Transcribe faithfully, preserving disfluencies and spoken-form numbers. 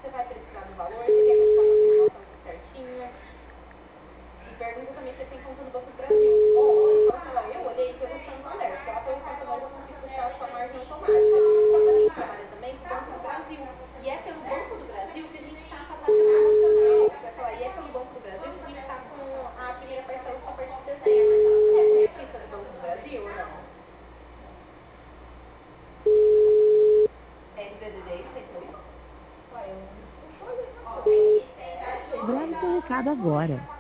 você vai precisar do valor, você quer continuar com a simulação certinha. E pergunta também se você tem conta no Banco do Brasil. Ó, só que ela, eu olhei pelo Santander, porque ela falou quanto mais eu consigo puxar a sua margem automática. Só que a gente trabalha também com o Banco do Brasil. E é pelo Banco do Brasil que a gente está com a taxa promocional. Você vai falar, e é pelo Banco do Brasil que a gente está com a primeira parcela só a partir de dezembro. Você é corretista do Banco do Brasil ou não? R Z D D seis oito. Olha, eu não estou olhando. Grave seu recado agora.